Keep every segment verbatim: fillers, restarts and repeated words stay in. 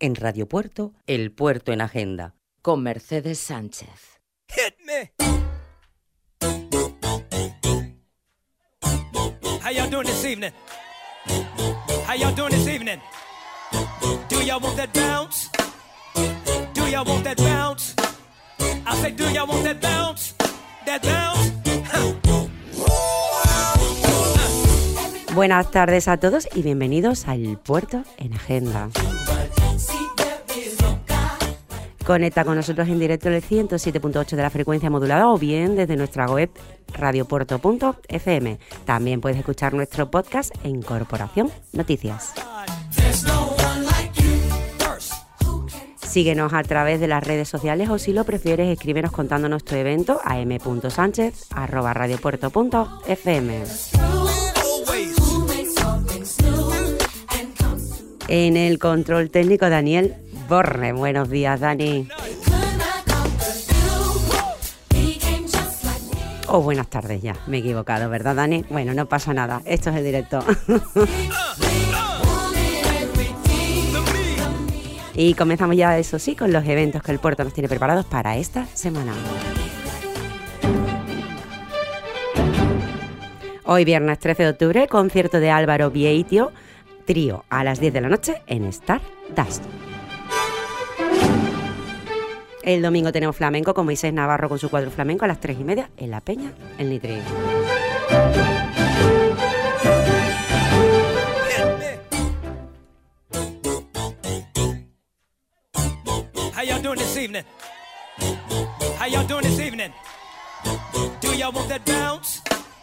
En Radio Puerto, El Puerto en Agenda, con Mercedes Sánchez. Hit me. How y'all doing this evening? How y'all doing this evening? Do y'all want that bounce? Do y'all want that bounce? I say, do y'all want that bounce? That bounce? Huh. Buenas tardes a todos y bienvenidos al Puerto en Agenda. Conecta con nosotros en directo en el ciento siete punto ocho de la frecuencia modulada o bien desde nuestra web radiopuerto punto efe eme. También puedes escuchar nuestro podcast en Corporación Noticias. Síguenos a través de las redes sociales o si lo prefieres escríbenos contándonos tu evento a eme punto sánchez arroba radiopuerto punto efe eme. En el control técnico Daniel Borne. Buenos días, Dani. O oh, buenas tardes ya, me he equivocado, ¿verdad, Dani? Bueno, no pasa nada, esto es el directo. Y comenzamos ya, eso sí, con los eventos que el puerto nos tiene preparados para esta semana. Hoy, viernes trece de octubre, concierto de Álvaro Vieitio, trío a las diez de la noche en Stardust. El domingo tenemos flamenco con Moisés Navarro con su cuadro flamenco a las tres y media en La Peña, el Nitri. How y'all doing this evening? How y'all doing this evening? Do y'all want that bounce?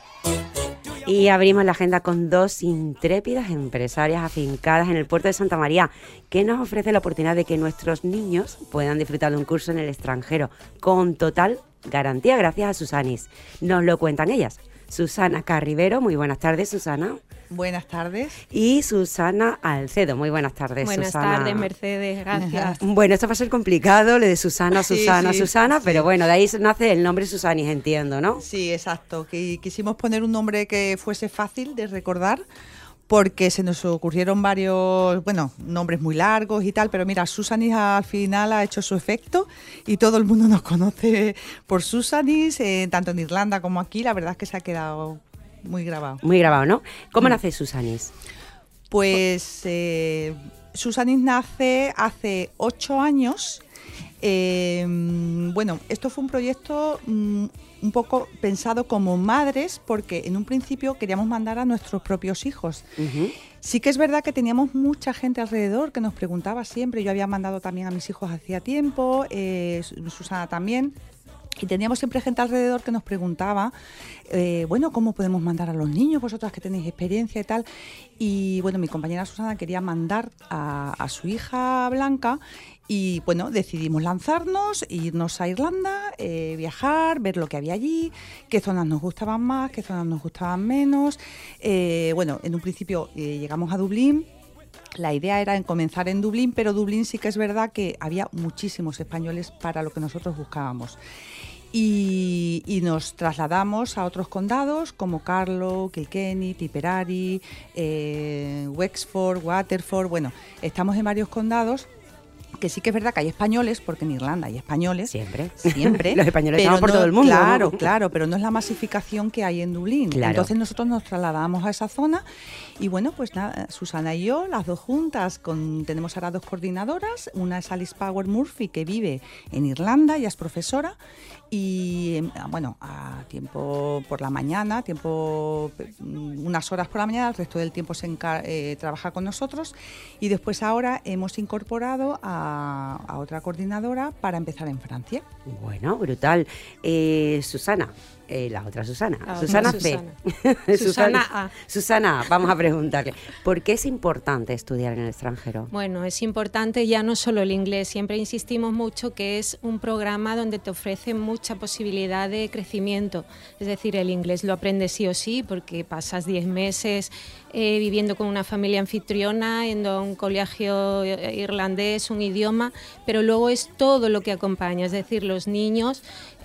Y abrimos la agenda con dos intrépidas empresarias afincadas en el puerto de Santa María, que nos ofrece la oportunidad de que nuestros niños puedan disfrutar de un curso en el extranjero con total garantía gracias a Susanis. Nos lo cuentan ellas. Susana Carribero, muy buenas tardes, Susana. Buenas tardes. Y Susana Alcedo, muy buenas tardes, buenas Susana. Buenas tardes, Mercedes, gracias. Bueno, esto va a ser complicado, lo de Susana, Susana, sí, sí, Susana, sí. Pero bueno, de ahí nace el nombre Susanis, entiendo, ¿no? Sí, exacto, que quisimos poner un nombre que fuese fácil de recordar, porque se nos ocurrieron varios, bueno, nombres muy largos y tal, pero mira, Susanis al final ha hecho su efecto y todo el mundo nos conoce por Susanis, eh, tanto en Irlanda como aquí, la verdad es que se ha quedado muy grabado. Muy grabado, ¿no? ¿Cómo mm. nace Susanis? Pues eh, Susanis nace hace ocho años. Eh, bueno, esto fue un proyecto mm, un poco pensado como madres, porque en un principio queríamos mandar a nuestros propios hijos. Uh-huh. Sí que es verdad que teníamos mucha gente alrededor que nos preguntaba siempre. Yo había mandado también a mis hijos hacía tiempo, eh, Susana también. Y teníamos siempre gente alrededor que nos preguntaba, eh, bueno, ¿cómo podemos mandar a los niños? Vosotras que tenéis experiencia y tal. Y bueno, mi compañera Susana quería mandar a, a su hija Blanca y bueno, decidimos lanzarnos, irnos a Irlanda, eh, viajar, ver lo que había allí, qué zonas nos gustaban más, qué zonas nos gustaban menos. Eh, bueno, en un principio eh, llegamos a Dublín. La idea era en comenzar en Dublín, pero Dublín sí que es verdad que había muchísimos españoles para lo que nosotros buscábamos. Y, y nos trasladamos a otros condados como Carlow, Kilkenny, Tipperary, eh, Wexford, Waterford. Bueno, estamos en varios condados. Que sí que es verdad que hay españoles, porque en Irlanda hay españoles. Siempre. Siempre. Los españoles estamos por no, todo el mundo. Claro, claro, pero no es la masificación que hay en Dublín. Claro. Entonces nosotros nos trasladamos a esa zona y bueno, pues nada, Susana y yo, las dos juntas, con, tenemos ahora dos coordinadoras. Una es Alice Power Murphy, que vive en Irlanda, ella es profesora. Y bueno, a tiempo por la mañana, tiempo unas horas por la mañana, el resto del tiempo se encar- eh, trabaja con nosotros. Y después ahora hemos incorporado a, a otra coordinadora para empezar en Francia. Bueno, brutal. Eh, Susana, eh, la otra Susana, Ah, Susana no, C. Susana. Susana A. Susana A, vamos a preguntarle, ¿por qué es importante estudiar en el extranjero? Bueno, es importante ya no solo el inglés, siempre insistimos mucho que es un programa donde te ofrece mucha posibilidad de crecimiento, es decir, el inglés lo aprendes sí o sí porque pasas diez meses eh, viviendo con una familia anfitriona, yendo a un colegio irlandés, un idioma idioma, pero luego es todo lo que acompaña, es decir, los niños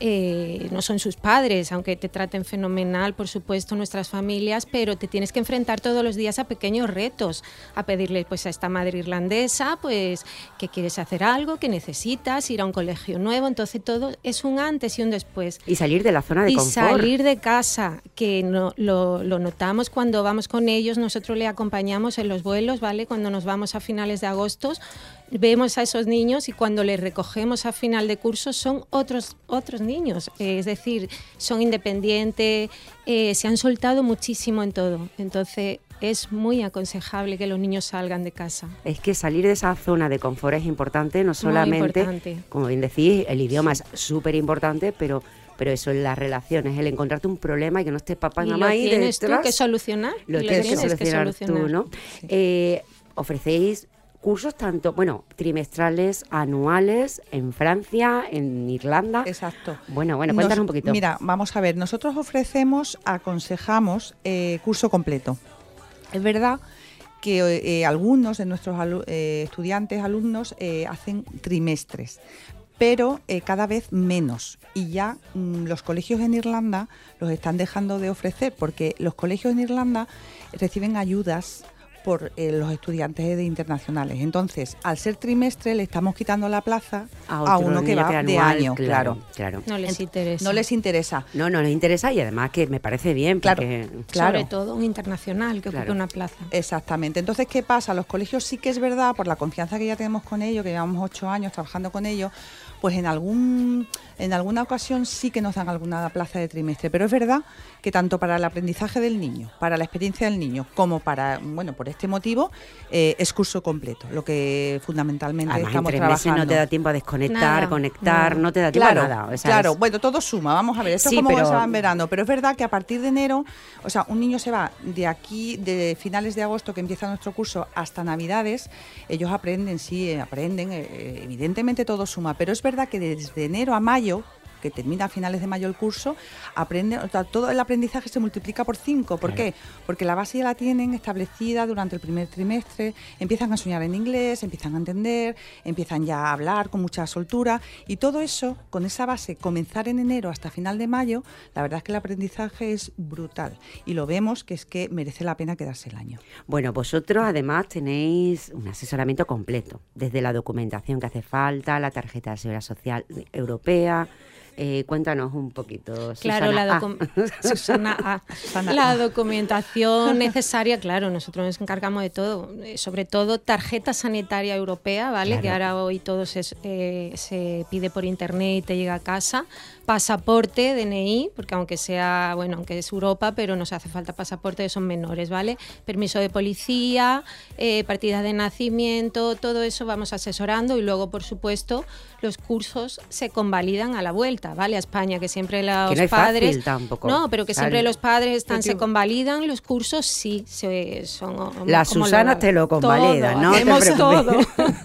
eh, no son sus padres, aunque te traten fenomenal, por supuesto, nuestras familias, pero te tienes que enfrentar todos los días a pequeños retos, a pedirle pues a esta madre irlandesa pues que quieres hacer algo, que necesitas, ir a un colegio nuevo, entonces todo es un antes y un después. Y salir de la zona de y confort. Y salir de casa, que no, lo, lo notamos cuando vamos con ellos, nosotros le acompañamos en los vuelos, ¿vale? Cuando nos vamos a finales de agosto, vemos a esos niños y cuando les recogemos a final de curso son otros, otros niños, eh, es decir, son independientes, eh, se han soltado muchísimo en todo, entonces es muy aconsejable que los niños salgan de casa. Es que salir de esa zona de confort es importante, no solamente, importante. Como bien decís, el idioma sí. es súper importante, pero... Pero eso en las relaciones, el encontrarte un problema y que no estés papá y, y mamá ahí detrás. Lo tienes detrás, tú que solucionar. Lo, lo tienes, tienes que solucionar, que solucionar. tú, ¿no? Sí. Eh, ofrecéis cursos tanto, bueno, trimestrales, anuales, en Francia, en Irlanda. Exacto. Bueno, bueno, cuéntanos Nos, un poquito. Mira, vamos a ver, nosotros ofrecemos, aconsejamos eh, curso completo. Es verdad que eh, algunos de nuestros alu- eh, estudiantes, alumnos, eh, hacen trimestres, pero eh, cada vez menos. Y ya mmm, los colegios en Irlanda los están dejando de ofrecer, porque los colegios en Irlanda reciben ayudas por eh, los estudiantes de internacionales. Entonces, al ser trimestre, le estamos quitando la plaza a, a uno que va de año. Claro, claro. No les interesa. No les interesa. No, no les interesa y además que me parece bien. Claro, porque... claro. Sobre todo un internacional que claro. ocupe una plaza. Exactamente. Entonces, ¿qué pasa? Los colegios sí que es verdad, por la confianza que ya tenemos con ellos, que llevamos ocho años trabajando con ellos, pues en algún en alguna ocasión sí que nos dan alguna plaza de trimestre, pero es verdad que tanto para el aprendizaje del niño, para la experiencia del niño, como para, bueno, por este motivo, eh, es curso completo, lo que fundamentalmente Además, estamos en tres trabajando. meses no te da tiempo a desconectar, nada, conectar, nada. no te da tiempo Claro, a nada. O sea, claro, es... bueno, todo suma, vamos a ver, esto Sí, es como pero... se va en verano, pero es verdad que a partir de enero, o sea, un niño se va de aquí, de finales de agosto que empieza nuestro curso hasta Navidades, ellos aprenden, sí, aprenden, eh, evidentemente todo suma, pero es verdad que desde enero a mayo, que termina a finales de mayo el curso, aprenden, o sea, todo el aprendizaje se multiplica por cinco. ¿Por claro. qué? Porque la base ya la tienen establecida durante el primer trimestre, empiezan a soñar en inglés, empiezan a entender, empiezan ya a hablar con mucha soltura y todo eso, con esa base, comenzar en enero hasta final de mayo, la verdad es que el aprendizaje es brutal y lo vemos que es que merece la pena quedarse el año. Bueno, vosotros además tenéis un asesoramiento completo, desde la documentación que hace falta, la tarjeta de seguridad social europea. Eh, cuéntanos un poquito, claro, Susana. La, docu- ah. Susana A. Susana la A. documentación necesaria, claro, nosotros nos encargamos de todo, sobre todo tarjeta sanitaria europea, ¿vale? Claro. Que ahora hoy todo se, eh, se pide por internet y te llega a casa. Pasaporte, D N I, porque aunque sea, bueno, aunque es Europa, pero nos hace falta pasaporte que son menores, ¿vale? Permiso de policía, eh, partidas de nacimiento, todo eso vamos asesorando y luego, por supuesto, los cursos se convalidan a la vuelta, ¿vale? A España, que siempre los que no es padres... fácil tampoco. No, pero que Sal... siempre los padres están, se convalidan, los cursos sí, se, son... Las Susanas te lo convalidan, ¿no? Hacemos te todo.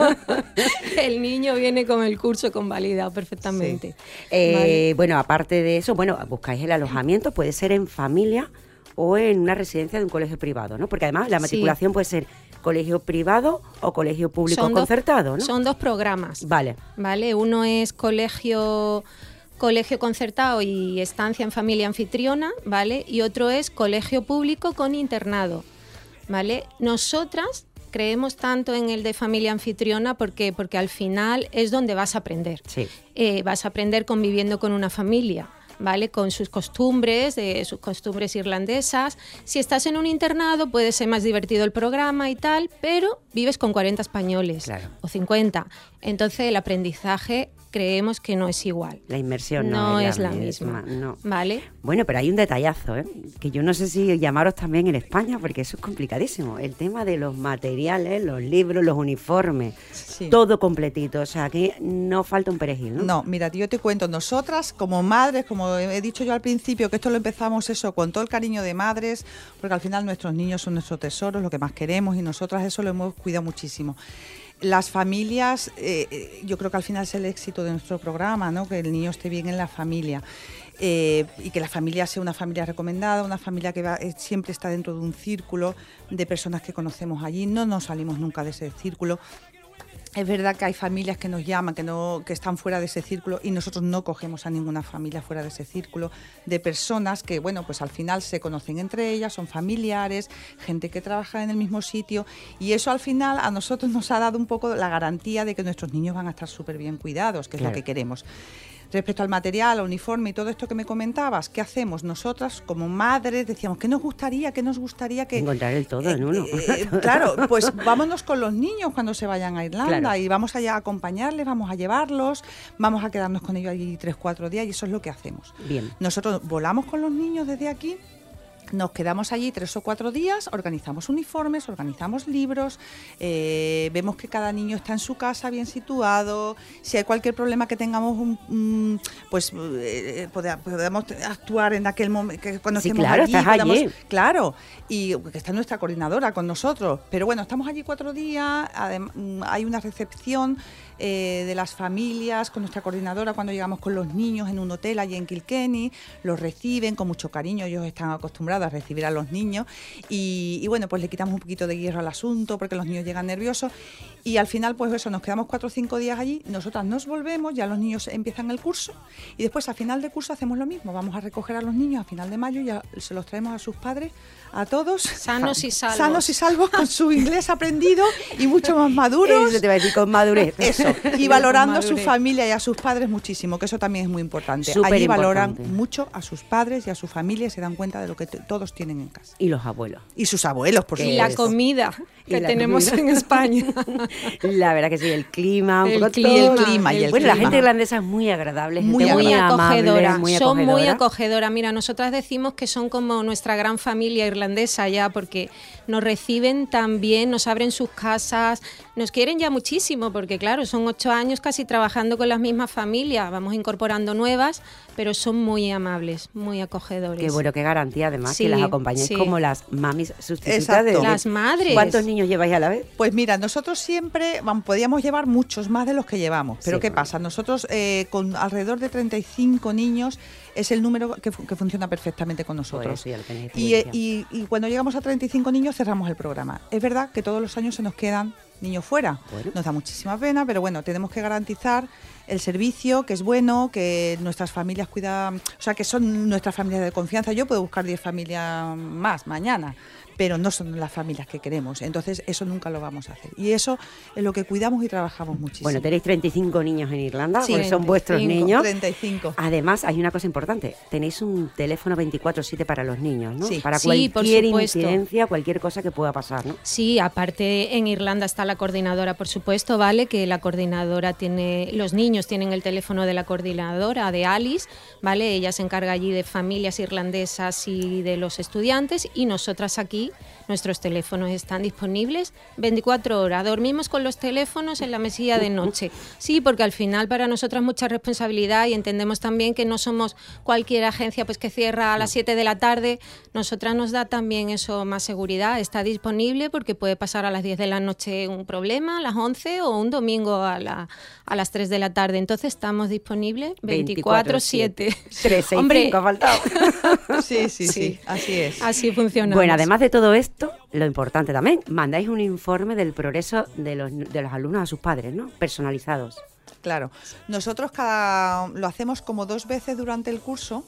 El niño viene con el curso convalidado perfectamente. Sí. Eh, vale. Bueno, aparte de eso, bueno, buscáis el alojamiento, puede ser en familia o en una residencia de un colegio privado, ¿no? Porque además la matriculación sí. puede ser colegio privado o colegio público son concertado, dos, ¿no? Son dos programas. Vale. Vale, uno es colegio... colegio concertado y estancia en familia anfitriona, ¿vale? Y otro es colegio público con internado, ¿vale? Nosotras creemos tanto en el de familia anfitriona porque, porque al final es donde vas a aprender. Sí. Eh, vas a aprender conviviendo con una familia, ¿vale? Con sus costumbres, eh, sus costumbres irlandesas. Si estás en un internado puede ser más divertido el programa y tal, pero vives con cuarenta españoles, claro, o cincuenta. Entonces el aprendizaje creemos que no es igual. La inmersión no, no es, es la, la misma. misma. No. ¿Vale? Bueno, pero hay un detallazo, ¿eh? Que yo no sé si llamaros también en España, porque eso es complicadísimo. El tema de los materiales, los libros, los uniformes, sí. todo completito. O sea, que no falta un perejil, ¿no? No, mira, yo te cuento, nosotras como madres, como he dicho yo al principio, que esto lo empezamos eso con todo el cariño de madres, porque al final nuestros niños son nuestros tesoros, lo que más queremos, y nosotras eso lo hemos cuidado muchísimo. Las familias, eh, yo creo que al final es el éxito de nuestro programa, ¿no? Que el niño esté bien en la familia eh, y que la familia sea una familia recomendada, una familia que va, eh, siempre está dentro de un círculo de personas que conocemos allí, no nos salimos nunca de ese círculo. Es verdad que hay familias que nos llaman, que no, que están fuera de ese círculo, y nosotros no cogemos a ninguna familia fuera de ese círculo de personas que, bueno, pues al final se conocen entre ellas, son familiares, gente que trabaja en el mismo sitio, y eso al final a nosotros nos ha dado un poco la garantía de que nuestros niños van a estar súper bien cuidados, que es claro. lo que queremos. Respecto al material, al uniforme y todo esto que me comentabas, ¿qué hacemos? Nosotras, como madres, decíamos, ¿qué nos gustaría? ¿Qué nos gustaría que...? Encontrar el todo eh, en uno. Eh, claro, pues vámonos con los niños cuando se vayan a Irlanda claro. y vamos allá a acompañarles, vamos a llevarlos, vamos a quedarnos con ellos allí tres, cuatro días y eso es lo que hacemos. Bien. Nosotros volamos con los niños desde aquí. Nos quedamos allí tres o cuatro días, organizamos uniformes, organizamos libros, eh, vemos que cada niño está en su casa bien situado, si hay cualquier problema que tengamos, un, un, pues eh, podemos actuar en aquel momento, que cuando sí, estemos claro, allí, estás podamos, allí. Claro, y que está nuestra coordinadora con nosotros, pero bueno, estamos allí cuatro días, adem- hay una recepción Eh, de las familias con nuestra coordinadora cuando llegamos con los niños en un hotel allí en Kilkenny, los reciben con mucho cariño, ellos están acostumbrados a recibir a los niños y, y bueno, pues le quitamos un poquito de hierro al asunto porque los niños llegan nerviosos y al final pues eso, nos quedamos cuatro o cinco días allí, nosotras nos volvemos, ya los niños empiezan el curso y después a final de curso hacemos lo mismo, vamos a recoger a los niños a final de mayo, ya se los traemos a sus padres, a todos sanos y salvos, sanos y salvos con su inglés aprendido y mucho más maduros. Eso te va a decir, con madurez. Eso, y valorando a su familia y a sus padres muchísimo, que eso también es muy importante. Súper Allí importante. valoran mucho a sus padres y a su familia y se dan cuenta de lo que t- todos tienen en casa. Y los abuelos. Y sus abuelos, por Y supuesto. la comida que Y la tenemos comida. en España. La verdad que sí, el clima, un El poco clima, todo. el clima y el Bueno, clima. la gente irlandesa es muy agradable, Muy gente Muy amable, acogedora, muy son muy acogedora. acogedora. Mira, nosotras decimos que son como nuestra gran familia irlandesa ya, porque nos reciben tan bien, nos abren sus casas, nos quieren ya muchísimo, porque claro, son ocho años casi trabajando con las mismas familias, vamos incorporando nuevas, pero son muy amables, muy acogedores. Qué bueno, qué garantía además Sí, que las acompañéis sí. como las mamis sustitutas Exacto. de Las madres. ¿Cuántos niños lleváis a la vez? Pues mira, nosotros siempre vamos, podíamos llevar muchos más de los que llevamos, pero Sí. ¿qué pasa? Nosotros eh, con alrededor de treinta y cinco niños es el número que, fu- que funciona perfectamente con nosotros. Pues sí, ya lo tenéis Y, eh, experiencia. y, y cuando llegamos a treinta y cinco niños cerramos el programa. Es verdad que todos los años se nos quedan niños fuera. Bueno. Nos da muchísima pena, pero bueno, tenemos que garantizar el servicio, que es bueno, que nuestras familias cuidan, o sea, que son nuestras familias de confianza. Yo puedo buscar diez familias más mañana, pero no son las familias que queremos. Entonces, eso nunca lo vamos a hacer. Y eso es lo que cuidamos y trabajamos muchísimo. Bueno, tenéis treinta y cinco niños en Irlanda, Sí, porque son vuestros treinta y cinco, niños. treinta y cinco. Además, hay una cosa importante, tenéis un teléfono veinticuatro siete para los niños, ¿no? Sí. Para Sí, por cualquier supuesto. incidencia, cualquier cosa que pueda pasar, ¿no? Sí, aparte en Irlanda está la coordinadora, por supuesto, ¿vale? Que la coordinadora tiene, los niños tienen el teléfono de la coordinadora, de Alice, ¿vale? Ella se encarga allí de familias irlandesas y de los estudiantes y nosotras aquí, nuestros teléfonos están disponibles veinticuatro horas. Dormimos con los teléfonos en la mesilla de noche. Sí, porque al final para nosotras mucha responsabilidad y entendemos también que no somos cualquier agencia pues que cierra a las siete de la tarde. Nosotras nos da también eso más seguridad. Está disponible porque puede pasar a las diez de la noche un problema, a las once o un domingo a, la, a las tres de la tarde. Entonces estamos disponibles veinticuatro siete. tres seis Hombre, cinco ha faltado. Sí, sí, sí, Sí. así es. así funciona. Bueno, además de todo esto, lo importante también, mandáis un informe del progreso de los, de los alumnos a sus padres, ¿no? Personalizados. Claro, nosotros cada lo hacemos como dos veces durante el curso.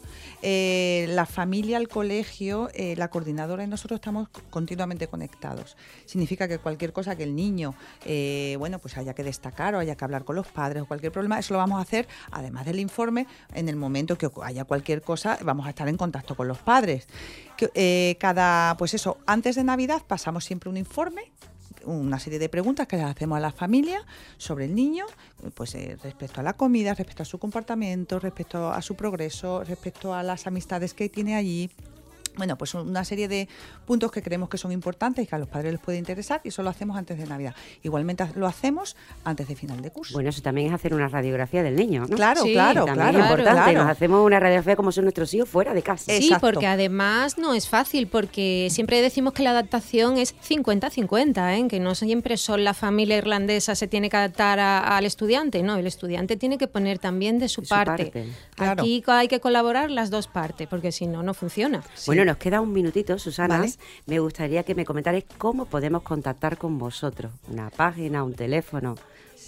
Eh, la familia, el colegio, eh, la coordinadora y nosotros estamos continuamente conectados. Significa que cualquier cosa que el niño, eh, bueno, pues haya que destacar o haya que hablar con los padres o cualquier problema, eso lo vamos a hacer, además del informe, en el momento que haya cualquier cosa, vamos a estar en contacto con los padres. Que, eh, cada, pues eso, antes de Navidad pasamos siempre un informe, una serie de preguntas que le hacemos a la familia sobre el niño, pues eh, respecto a la comida, respecto a su comportamiento, respecto a su progreso, respecto a las amistades que tiene allí. Bueno, pues una serie de puntos que creemos que son importantes y que a los padres les puede interesar y eso lo hacemos antes de Navidad. Igualmente lo hacemos antes de final de curso. Bueno, eso también es hacer una radiografía del niño, ¿no? Claro, Sí, claro, También claro. es importante, claro. nos hacemos una radiografía como son nuestros hijos fuera de casa. Sí, Exacto. porque además no es fácil, porque siempre decimos que la adaptación es cincuenta cincuenta, ¿eh? Que no siempre son la familia irlandesa se tiene que adaptar a- al estudiante, no, el estudiante tiene que poner también de su, De su parte. parte, claro. Aquí hay que colaborar las dos partes, porque si no, no funciona. Bueno, nos queda un minutito, Susana. Vale. Me gustaría que me comentarais cómo podemos contactar con vosotros. Una página, un teléfono.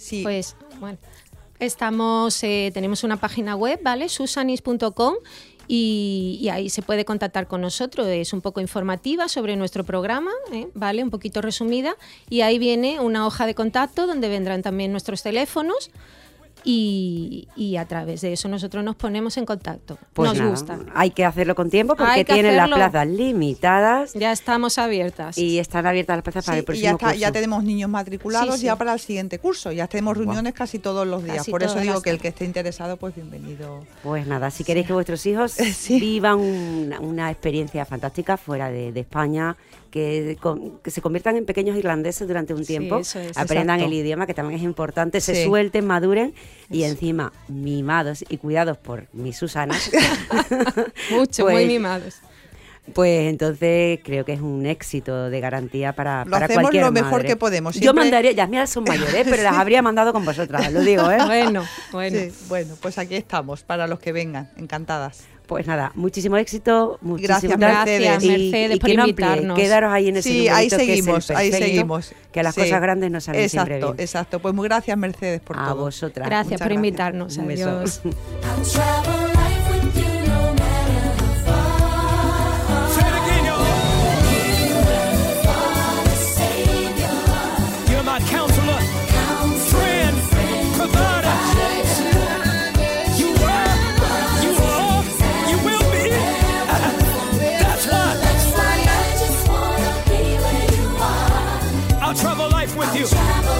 Sí. Pues, bueno, estamos, eh, tenemos una página web, ¿vale? susanis punto com. Y, y ahí se puede contactar con nosotros. Es un poco informativa sobre nuestro programa, ¿eh? ¿Vale? Un poquito resumida. Y ahí viene una hoja de contacto donde vendrán también nuestros teléfonos. Y, y a través de eso nosotros nos ponemos en contacto. Pues nos nada, gusta. Hay que hacerlo con tiempo porque tienen las plazas limitadas. Ya estamos abiertas. Y están abiertas las plazas para sí, el próximo y ya, está, curso. ya tenemos niños matriculados Sí, sí. ya para el siguiente curso. Ya tenemos reuniones wow. casi todos los días. Casi Por eso digo que el tardes. que esté interesado, pues bienvenido. Pues nada, si queréis que vuestros hijos sí. vivan una, una experiencia fantástica fuera de, de España, que, con, que se conviertan en pequeños irlandeses durante un tiempo, sí, eso es. aprendan Exacto. el idioma, que también es importante, se Sí. suelten, maduren y Eso. encima mimados y cuidados por mi Susana. Mucho, pues, muy mimados. Pues entonces creo que es un éxito de garantía para, Lo para hacemos cualquier lo mejor madre. que podemos. Yo Siempre- mandaría, ya mías son mayores, pero las habría mandado con vosotras, lo digo, ¿eh? Bueno, bueno. Sí, bueno, pues aquí estamos para los que vengan, encantadas. Pues nada, muchísimo éxito, muchísimo Gracias, tal. Mercedes. Y- Mercedes, y por que no amplíe, invitarnos. quedaros ahí en ese Sí, ahí numerito que es el seguimos, ahí perfecto, seguimos. que las Sí. cosas grandes no salen Exacto, siempre bien. exacto. Pues muy gracias, Mercedes, por A todo. vosotras. Gracias Muchas por gracias. invitarnos. Un beso. Adiós. Say it again, y'all. You're my counselor, friend, provider. You were, you are, you will be. That's why I'll travel life with you.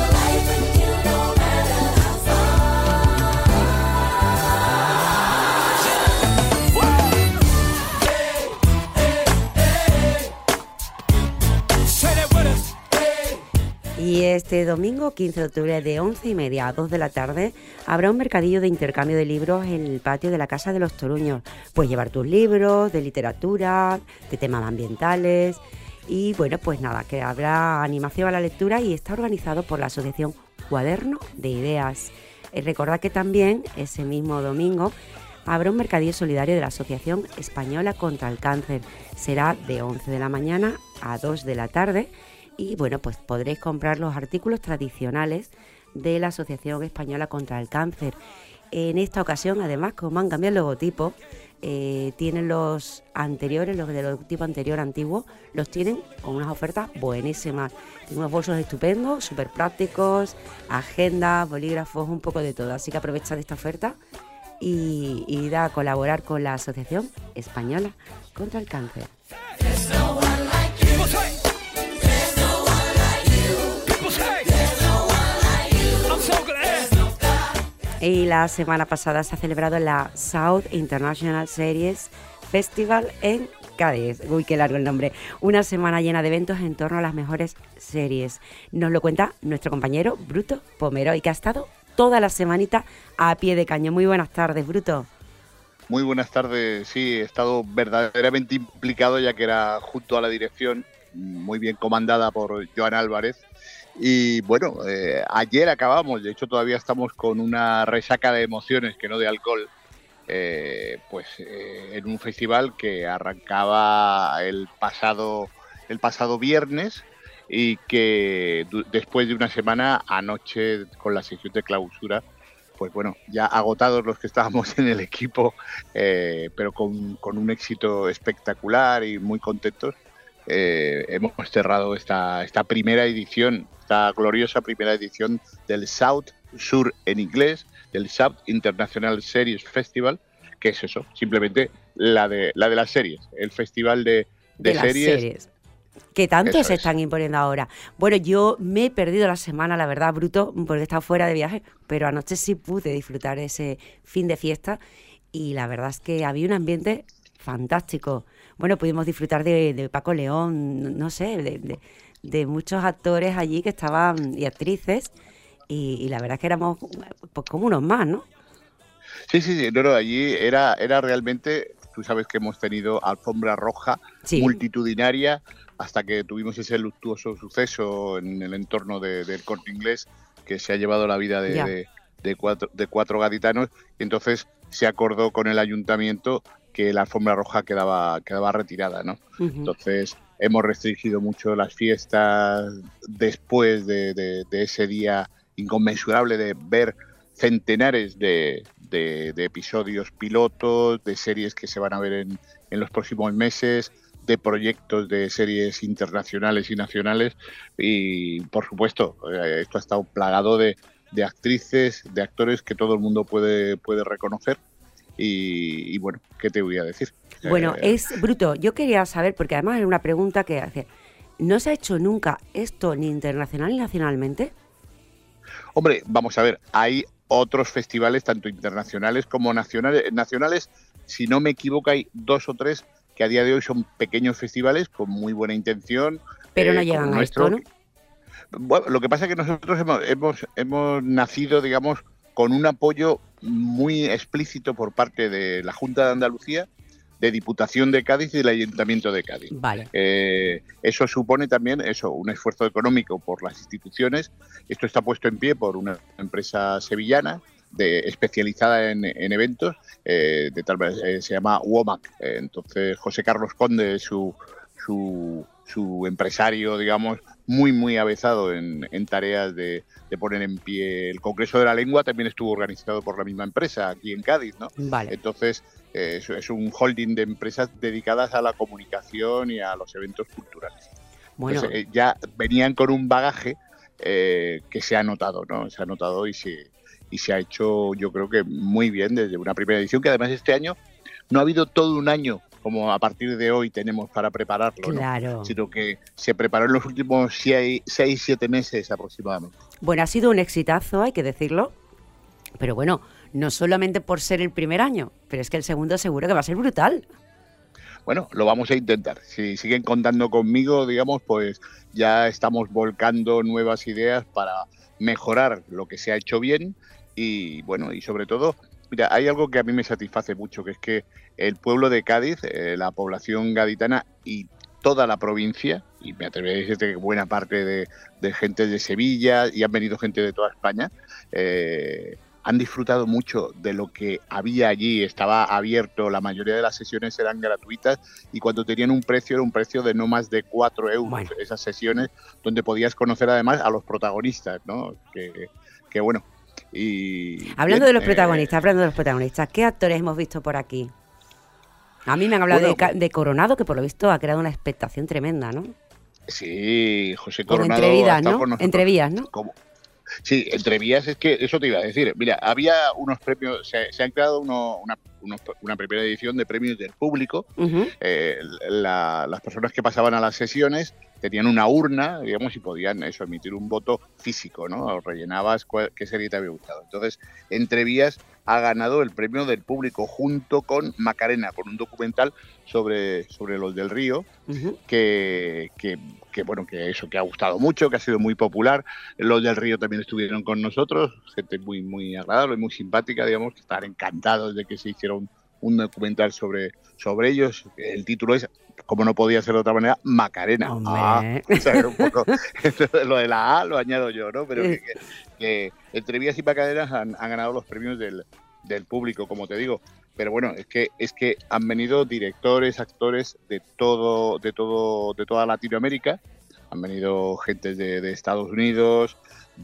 Say that with us. Y este domingo, quince de octubre, de once y media a dos de la tarde, habrá un mercadillo de intercambio de libros en el patio de la Casa de los Toruños. Puedes llevar tus libros de literatura, de temas ambientales y, bueno, pues nada, que habrá animación a la lectura y está organizado por la Asociación Cuaderno de Ideas. Eh, recordad que también ese mismo domingo habrá un mercadillo solidario de la Asociación Española contra el Cáncer. Será de once de la mañana a dos de la tarde. Y bueno, pues podréis comprar los artículos tradicionales de la Asociación Española contra el Cáncer. En esta ocasión, además, como han cambiado el logotipo, eh, tienen los anteriores, los del logotipo anterior antiguo, los tienen con unas ofertas buenísimas. Tienen unos bolsos estupendos, súper prácticos, agendas, bolígrafos, un poco de todo. Así que aprovechad esta oferta y, y id a colaborar con la Asociación Española contra el Cáncer. People say, people say, I'm so glad. Y la semana pasada se ha celebrado la South International Series Festival en Cádiz. Uy, qué largo el nombre. Una semana llena de eventos en torno a las mejores series. Nos lo cuenta nuestro compañero Bruto Pomeroy, que ha estado toda la semanita a pie de cañón. Muy buenas tardes, Bruto. Muy buenas tardes. Sí, he estado verdaderamente implicado, ya que era junto a la dirección, muy bien comandada por Joan Álvarez. Y bueno, eh, ayer acabamos, de hecho todavía estamos con una resaca de emociones, que no de alcohol, eh, pues eh, en un festival que arrancaba el pasado, el pasado viernes y que du- después de una semana, anoche con la sesión de clausura, pues bueno, ya agotados los que estábamos en el equipo, eh, pero con, con un éxito espectacular y muy contentos, eh, hemos cerrado esta, esta primera edición, esta gloriosa primera edición del South Sur en inglés, del South International Series Festival, que es eso, simplemente la de, la de las series, el festival de, de, de las series. series que tanto Eso se es. están imponiendo ahora. Bueno, yo me he perdido la semana, la verdad, Bruto, porque he estado fuera de viaje, pero anoche sí pude disfrutar ese fin de fiesta y la verdad es que había un ambiente fantástico. Bueno, pudimos disfrutar de, de Paco León, no sé, de, de, de muchos actores allí que estaban y actrices y, y la verdad es que éramos pues como unos más, ¿no? Sí, sí, sí, no, no, allí era, era realmente, tú sabes que hemos tenido alfombra roja Sí. multitudinaria hasta que tuvimos ese luctuoso suceso en el entorno de- del Corte Inglés que se ha llevado la vida de, Ya. de, de cuatro, de cuatro gaditanos y entonces se acordó con el ayuntamiento que la alfombra roja quedaba, quedaba retirada, ¿no? Ujú. Entonces hemos restringido mucho las fiestas después de, de- de ese día inconmensurable de ver centenares de, de, de episodios pilotos, de series que se van a ver en, en los próximos meses, de proyectos de series internacionales y nacionales y, por supuesto, eh, esto ha estado plagado de, de actrices, de actores que todo el mundo puede, puede reconocer y, y, bueno, ¿qué te voy a decir? Bueno, Eh, es bruto. Yo quería saber, porque además es una pregunta que hace, ¿no se ha hecho nunca esto ni internacional ni nacionalmente? Hombre, vamos a ver, hay otros festivales, tanto internacionales como nacionales. Nacionales, si no me equivoco, hay dos o tres que a día de hoy son pequeños festivales con muy buena intención. Pero no eh, llegan como a esto, nuestro. ¿no? Bueno, lo que pasa es que nosotros hemos, hemos, hemos nacido, digamos, con un apoyo muy explícito por parte de la Junta de Andalucía, de Diputación de Cádiz y del Ayuntamiento de Cádiz. Vale. Eh, eso supone también eso, un esfuerzo económico por las instituciones. Esto está puesto en pie por una empresa sevillana de, especializada en, en eventos, eh, de tal eh, se llama WOMAC. Eh, entonces José Carlos Conde es su, su, su empresario, digamos, muy muy avezado en, en tareas de, de poner en pie el Congreso de la Lengua. También estuvo organizado por la misma empresa aquí en Cádiz, ¿no? Vale. Entonces eh, es, es un holding de empresas dedicadas a la comunicación y a los eventos culturales. Bueno, Entonces, eh, ya venían con un bagaje eh, que se ha notado, ¿no? Se ha notado y se, y se ha hecho, yo creo que muy bien desde una primera edición, que además este año no ha habido todo un año como a partir de hoy tenemos para prepararlo, ¿no? claro. Sino que se preparó en los últimos seis, seis, siete meses aproximadamente. Bueno, ha sido un exitazo, hay que decirlo. Pero bueno, no solamente por ser el primer año, pero es que el segundo seguro que va a ser brutal. Bueno, lo vamos a intentar. Si siguen contando conmigo, digamos, pues ya estamos volcando nuevas ideas para mejorar lo que se ha hecho bien y, bueno, y sobre todo, mira, hay algo que a mí me satisface mucho, que es que el pueblo de Cádiz, eh, la población gaditana y toda la provincia, y me atrevería a decirte que buena parte de, de gente de Sevilla, y han venido gente de toda España, eh, han disfrutado mucho de lo que había allí. Estaba abierto, la mayoría de las sesiones eran gratuitas y cuando tenían un precio era un precio de no más de cuatro euros. Bueno. Esas sesiones donde podías conocer además a los protagonistas, ¿no? Que, que bueno. Y Hablando bien, de los eh, protagonistas, hablando de los protagonistas, ¿qué actores hemos visto por aquí? A mí me han hablado Bueno, de, Ca- de Coronado, que por lo visto ha creado una expectación tremenda, ¿no? Sí, José Con Coronado. entrevías, ha estado ¿no? con nosotros. Entrevías, ¿no? ¿Cómo? Sí, entrevías, es que eso te iba a decir. Mira, había unos premios, se, se han creado uno, una, unos- una primera edición de premios del público. Ujú. Eh, la- las personas que pasaban a las sesiones tenían una urna, digamos, y podían eso, emitir un voto físico, ¿no? O rellenabas cuál- qué serie te había gustado. Entonces, Entrevías ha ganado el premio del público junto con Macarena, con un documental sobre, sobre los del Río, Ujú. que, que, que, bueno, que eso, que ha gustado mucho, que ha sido muy popular. Los del Río también estuvieron con nosotros, gente muy, muy agradable, muy simpática, digamos, que están encantados de que se hiciera un, un documental sobre, sobre ellos. El título es, como no podía ser de otra manera, Macarena. Hombre. Ah, o sea, un poco, lo de la A lo añado yo, ¿no? Pero que, que, que Entrevías y Macarenas han, han ganado los premios del, del público, como te digo. Pero bueno, es que es que han venido directores, actores de todo, de todo, de toda Latinoamérica. Han venido gente de, de Estados Unidos,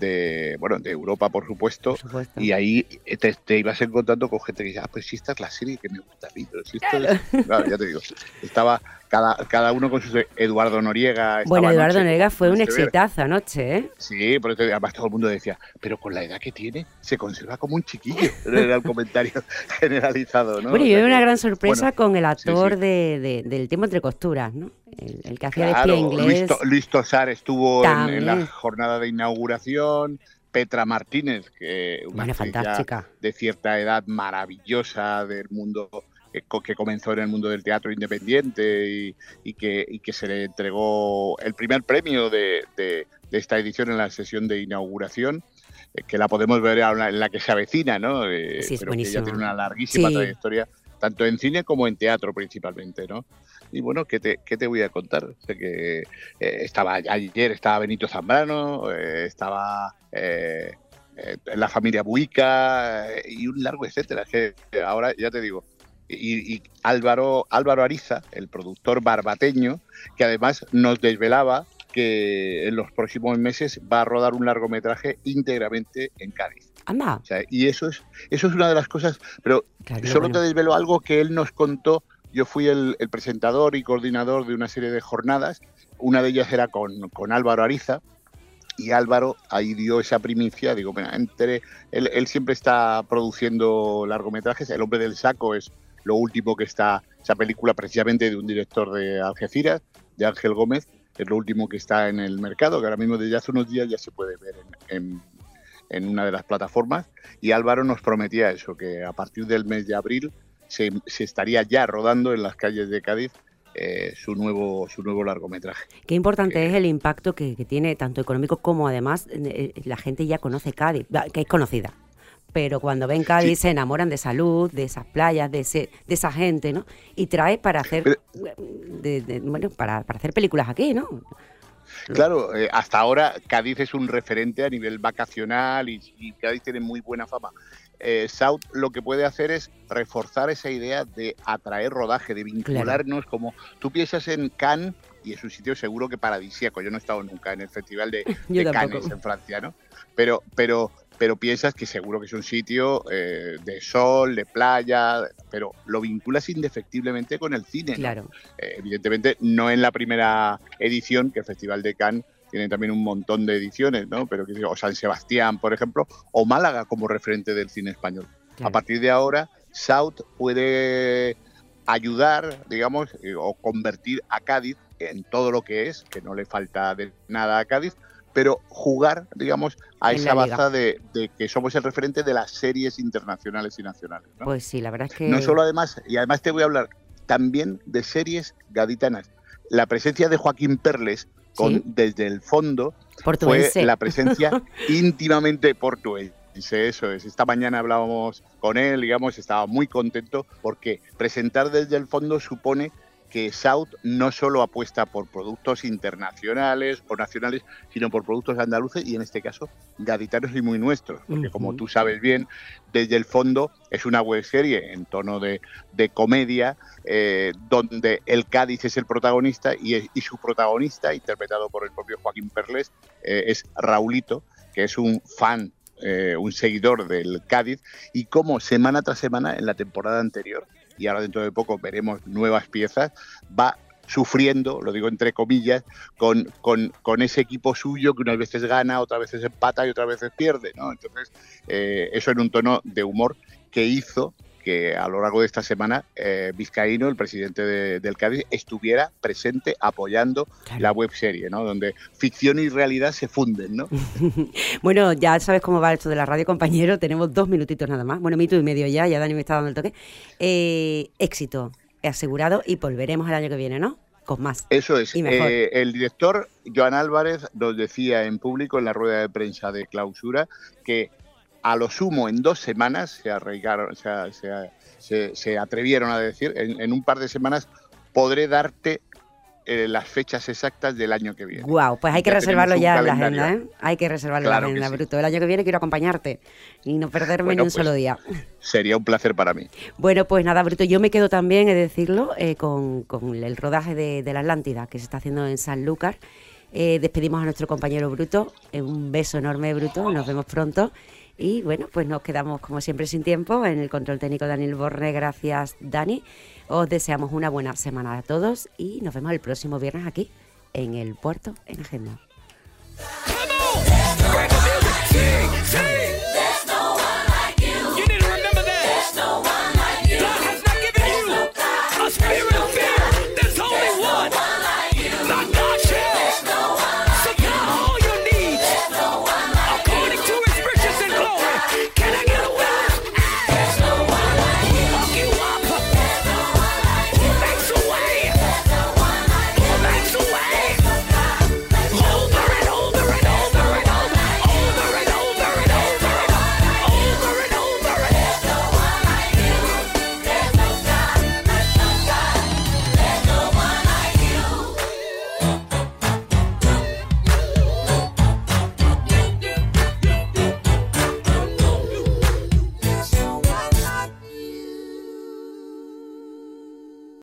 de bueno, de Europa, por supuesto. Por supuesto. Y ahí te, te ibas encontrando con gente que dice, ah, pues si esta es la serie que me gusta a mí. Pero si esto es... Claro, ya te digo, estaba cada, cada uno con su... Eduardo Noriega. Bueno, estaba Eduardo anoche Noriega con fue un Luis Teber. exitazo anoche, ¿eh? Sí, por eso además todo el mundo decía, pero con la edad que tiene, se conserva como un chiquillo. Era el comentario generalizado, ¿no? Bueno, O y sea hubo una que, gran sorpresa bueno, con el actor sí. De, de- del Tiempo entre costuras, ¿no? El, el que hacía de Claro, espía inglés. Luis, To- Luis Tosar estuvo en, en la También. jornada de inauguración. Petra Martínez, que una Bueno, actriz ya fantástica. de cierta edad maravillosa del mundo, que, co- que comenzó en el mundo del teatro independiente y, y que, y que se le entregó el primer premio de, de- de esta edición en la sesión de inauguración, eh, que la podemos ver ahora en la que se avecina, ¿no? Eh, Sí, es pero que ella buenísima. tiene una larguísima Sí. trayectoria, tanto en cine como en teatro principalmente, ¿no? Y bueno, ¿qué te, qué te voy a contar? O sea, que eh, estaba ayer estaba Benito Zambrano, eh, estaba eh, eh, la familia Buica eh, y un largo etcétera. Que eh, ahora ya te digo, y, y Álvaro Álvaro Ariza, el productor barbateño, que además nos desvelaba que en los próximos meses va a rodar un largometraje íntegramente en Cádiz. Anda. O sea, y eso es, eso es una de las cosas, pero Claro, solo bueno. te desvelo algo que él nos contó. Yo fui el, el presentador y coordinador de una serie de jornadas, una de ellas era con, con Álvaro Ariza, y Álvaro ahí dio esa primicia, digo, mira, enteré, él, él siempre está produciendo largometrajes, El hombre del saco es lo último que está, esa película precisamente de un director de Algeciras, de Ángel Gómez, es lo último que está en el mercado, que ahora mismo desde hace unos días ya se puede ver en, en, en una de las plataformas, y Álvaro nos prometía eso, que a partir del mes de abril se, se estaría ya rodando en las calles de Cádiz eh, su nuevo su nuevo largometraje. Qué importante Eh, es el impacto que, que tiene, tanto económico como además eh, la gente ya conoce Cádiz, va, que es conocida. Pero cuando ven Cádiz Sí. se enamoran de esa luz, de esas playas, de ese, de esa gente, ¿no? Y trae para hacer, Pero- de- de- bueno, para, para hacer películas aquí, ¿no? Claro, eh, hasta ahora Cádiz es un referente a nivel vacacional y, y Cádiz tiene muy buena fama. Eh, South lo que puede hacer es reforzar esa idea de atraer rodaje, de vincularnos, como tú piensas en Cannes, y es un sitio seguro que paradisíaco. Yo no he estado nunca en el festival de, Yo de tampoco. Cannes en Francia, ¿no? Pero, pero, pero piensas que seguro que es un sitio eh, de sol, de playa, pero lo vinculas indefectiblemente con el cine, ¿no? Claro. Eh, evidentemente no en la primera edición, que el Festival de Cannes tiene también un montón de ediciones, ¿no? Pero que o San Sebastián, por ejemplo, o Málaga como referente del cine español. Claro. A partir de ahora, South puede ayudar, digamos, eh, o convertir a Cádiz en todo lo que es, que no le falta de nada a Cádiz, pero jugar, digamos, a En esa la liga. baza de, de que somos el referente de las series internacionales y nacionales, ¿no? Pues sí, la verdad es que... No solo además, y además te voy a hablar también de series gaditanas. La presencia de Joaquín Perles con Sí. Desde el Fondo Portuense. fue la presencia íntimamente portuense. Eso es. Esta mañana hablábamos con él, digamos, estaba muy contento porque presentar Desde el Fondo supone que South no solo apuesta por productos internacionales o nacionales, sino por productos andaluces y en este caso gaditanos y muy nuestros, porque Ujú. como tú sabes bien, Desde el Fondo es una webserie en tono de, de comedia, eh, donde el Cádiz es el protagonista y, y su protagonista, interpretado por el propio Joaquín Perles, eh, es Raulito, que es un fan, eh, un seguidor del Cádiz, y como semana tras semana en la temporada anterior, y ahora dentro de poco veremos nuevas piezas, va sufriendo, lo digo entre comillas, con, con, con ese equipo suyo que unas veces gana, otras veces empata y otras veces pierde, ¿no? Entonces, eh, eso en un tono de humor que hizo que a lo largo de esta semana eh, Vizcaíno, el presidente de, del Cádiz, estuviera presente apoyando Claro. la webserie, ¿no? Donde ficción y realidad se funden, ¿no? Bueno, ya sabes cómo va esto de la radio, compañero. Tenemos dos minutitos nada más. Bueno, minuto y medio ya, ya Dani me está dando el toque. Eh, éxito asegurado y volveremos el año que viene, ¿no? Con más. Eso es. Y mejor. Eh, el director, Joan Álvarez, nos decía en público en la rueda de prensa de clausura que a lo sumo en dos semanas se arraigaron, se, se, se, se atrevieron a decir, en, en un par de semanas podré darte eh, las fechas exactas del año que viene. Guau, pues hay que Ya reservarlo tenemos un ya en la calendario. agenda, ¿eh? Hay que reservarlo Claro en que la agenda, sí. Bruto. El año que viene quiero acompañarte y no perderme Bueno, ni un pues, solo día. Sería un placer para mí. Bueno, pues nada, Bruto, yo me quedo también, he de decirlo, eh, con, con el rodaje de, de la Atlántida que se está haciendo en Sanlúcar. Eh, despedimos a nuestro compañero Bruto. Eh, un beso enorme, Bruto. Nos vemos pronto. Y bueno, pues nos quedamos como siempre sin tiempo. En el control técnico Daniel Borne, gracias Dani. Os deseamos una buena semana a todos y nos vemos el próximo viernes aquí en El Puerto en Agenda.